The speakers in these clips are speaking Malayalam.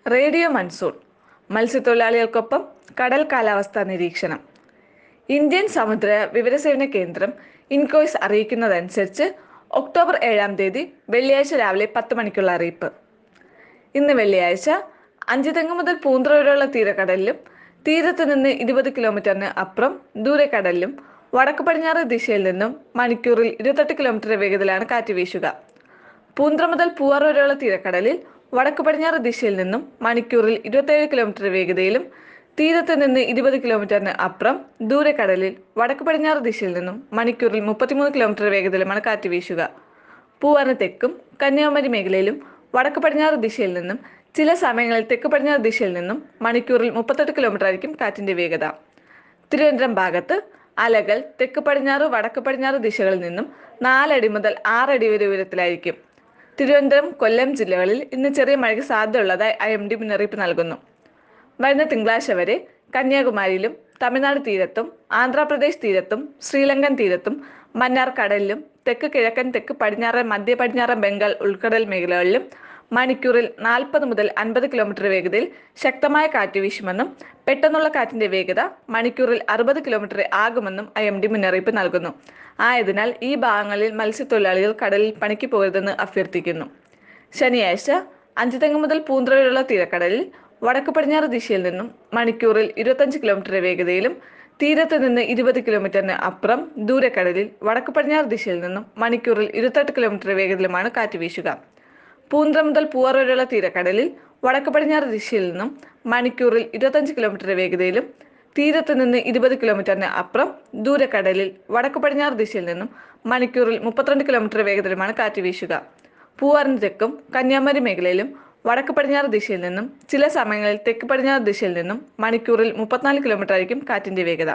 റേഡിയോ മൺസൂൺ മത്സ്യത്തൊഴിലാളികൾക്കൊപ്പം കടൽ കാലാവസ്ഥാ നിരീക്ഷണം. ഇന്ത്യൻ സമുദ്ര വിവരസേവന കേന്ദ്രം ഇൻകോയ്സ് അറിയിക്കുന്നതനുസരിച്ച് ഒക്ടോബർ 7-ാം തീയതി വെള്ളിയാഴ്ച രാവിലെ 10 മണിക്കുള്ള അറിയിപ്പ്. ഇന്ന് വെള്ളിയാഴ്ച അഞ്ചുതെങ്ങ് മുതൽ പൂന്തുറ വരെയുള്ള തീരക്കടലിലും തീരത്ത് നിന്ന് 20 കിലോമീറ്ററിന് അപ്പുറം ദൂരക്കടലിലും വടക്ക് പടിഞ്ഞാറ് ദിശയിൽ നിന്നും മണിക്കൂറിൽ 28 കിലോമീറ്റർ വേഗതയിലാണ് കാറ്റ് വീശുക. പൂന്തുറ മുതൽ പൂവാർ വരെയുള്ള തീരക്കടലിൽ വടക്ക് പടിഞ്ഞാറ് ദിശയിൽ നിന്നും മണിക്കൂറിൽ 27 കിലോമീറ്റർ വേഗതയിലും തീരത്ത് നിന്ന് 20 കിലോമീറ്ററിന് അപ്പുറം ദൂരക്കടലിൽ വടക്ക് പടിഞ്ഞാറ് ദിശയിൽ നിന്നും മണിക്കൂറിൽ 33 കിലോമീറ്റർ വേഗതയിലുമാണ് കാറ്റ് വീശുക. പൂവാറിന് തെക്കും കന്യാകുമാരി മേഖലയിലും വടക്ക് പടിഞ്ഞാറ് ദിശയിൽ നിന്നും ചില സമയങ്ങളിൽ തെക്ക് പടിഞ്ഞാറ് ദിശയിൽ നിന്നും മണിക്കൂറിൽ 38 കിലോമീറ്റർ ആയിരിക്കും കാറ്റിന്റെ വേഗത. തിരുവനന്തപുരം ഭാഗത്ത് അലകൾ തെക്ക് പടിഞ്ഞാറ് വടക്ക് പടിഞ്ഞാറ് ദിശകളിൽ നിന്നും 4 അടി മുതൽ 6 അടി വരെ ഉയരത്തിലായിരിക്കും. തിരുവനന്തപുരം, കൊല്ലം ജില്ലകളിൽ ഇന്ന് ചെറിയ മഴയ്ക്ക് സാധ്യതയുള്ളതായി IMD മുന്നറിയിപ്പ് നൽകുന്നു. വരുന്ന തിങ്കളാഴ്ച വരെ കന്യാകുമാരിയിലും തമിഴ്നാട് തീരത്തും ആന്ധ്രാപ്രദേശ് തീരത്തും ശ്രീലങ്കൻ തീരത്തും മന്നാർ കടലിലും തെക്ക് കിഴക്കൻ തെക്ക് പടിഞ്ഞാറൻ മധ്യ പടിഞ്ഞാറൻ ബംഗാൾ ഉൾക്കടൽ മേഖലകളിലും മണിക്കൂറിൽ 40 മുതൽ 50 കിലോമീറ്റർ വേഗതയിൽ ശക്തമായ കാറ്റ് വീശുമെന്നും പെട്ടെന്നുള്ള കാറ്റിന്റെ വേഗത മണിക്കൂറിൽ 60 കിലോമീറ്റർ ആകുമെന്നും IMD മുന്നറിയിപ്പ് നൽകുന്നു. ആയതിനാൽ ഈ ഭാഗങ്ങളിൽ മത്സ്യത്തൊഴിലാളികൾ കടലിൽ പണിക്ക് പോകരുതെന്ന് അഭ്യർത്ഥിക്കുന്നു. ശനിയാഴ്ച അഞ്ചുതെങ്ങ് മുതൽ പൂന്തുറ വരെയുള്ള തീരക്കടലിൽ വടക്ക് പടിഞ്ഞാറ് ദിശയിൽ നിന്നും മണിക്കൂറിൽ 25 കിലോമീറ്റർ വേഗതയിലും തീരത്ത് നിന്ന് 20 കിലോമീറ്ററിന് അപ്പുറം ദൂരക്കടലിൽ വടക്ക് പടിഞ്ഞാറ് ദിശയിൽ നിന്നും മണിക്കൂറിൽ 28 കിലോമീറ്റർ വേഗതയിലുമാണ് കാറ്റ് വീശുക. പൂന്തുറ മുതൽ പൂവാർ വരെയുള്ള തീരക്കടലിൽ വടക്ക് പടിഞ്ഞാറ് ദിശയിൽ നിന്നും മണിക്കൂറിൽ 25 കിലോമീറ്റർ വേഗതയിലും തീരത്ത് നിന്ന് 20 കിലോമീറ്ററിന് അപ്പുറം ദൂരക്കടലിൽ വടക്ക് പടിഞ്ഞാറ് ദിശയിൽ നിന്നും മണിക്കൂറിൽ 32 കിലോമീറ്റർ വേഗതയിലുമാണ് കാറ്റ് വീശുക. പൂവാറിന് തെക്കും കന്യാകുമാരി മേഖലയിലും വടക്ക് പടിഞ്ഞാറ് ദിശയിൽ നിന്നും ചില സമയങ്ങളിൽ തെക്ക് പടിഞ്ഞാറ് ദിശയിൽ നിന്നും മണിക്കൂറിൽ 34 കിലോമീറ്റർ ആയിരിക്കും കാറ്റിന്റെ വേഗത.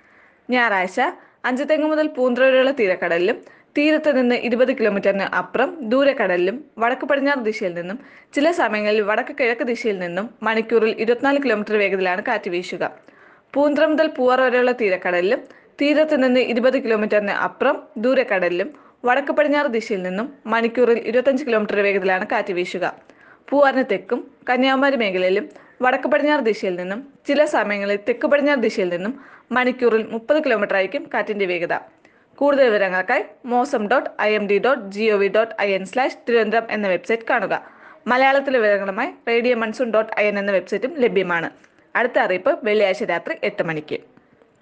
ഞായറാഴ്ച അഞ്ചുതെങ്ങ് മുതൽ പൂന്തുറ വരെയുള്ള തീരക്കടലിലും തീരത്ത് നിന്ന് 20 കിലോമീറ്ററിന് അപ്പുറം ദൂരക്കടലിലും വടക്ക് പടിഞ്ഞാറ് ദിശയിൽ നിന്നും ചില സമയങ്ങളിൽ വടക്ക് കിഴക്ക് ദിശയിൽ നിന്നും മണിക്കൂറിൽ 24 കിലോമീറ്റർ വേഗതയിലാണ് കാറ്റ് വീശുക. പൂന്തുറ മുതൽ പൂവാർ വരെയുള്ള തീരക്കടലിലും തീരത്ത് നിന്ന് 20 കിലോമീറ്ററിന് അപ്പുറം ദൂരക്കടലിലും വടക്ക് പടിഞ്ഞാറ് ദിശയിൽ നിന്നും മണിക്കൂറിൽ 25 കിലോമീറ്റർ വേഗതയിലാണ് കാറ്റ് വീശുക. പൂവാറിന് തെക്കും കന്യാകുമാരി മേഖലയിലും വടക്ക് പടിഞ്ഞാറ് ദിശയിൽ നിന്നും ചില സമയങ്ങളിൽ തെക്ക് പടിഞ്ഞാറ് ദിശയിൽ നിന്നും മണിക്കൂറിൽ 30 കിലോമീറ്റർ ആയിരിക്കും കാറ്റിന്റെ വേഗത. കൂടുതൽ വിവരങ്ങൾക്കായി mosam.imd.gov.in/തിരുവനന്തപുരം എന്ന വെബ്സൈറ്റ് കാണുക. മലയാളത്തിലെ വിവരങ്ങളുമായി radio monsoon.in എന്ന വെബ്സൈറ്റും ലഭ്യമാണ്. അടുത്ത അറിയിപ്പ് വെള്ളിയാഴ്ച രാത്രി 8 മണിക്ക്.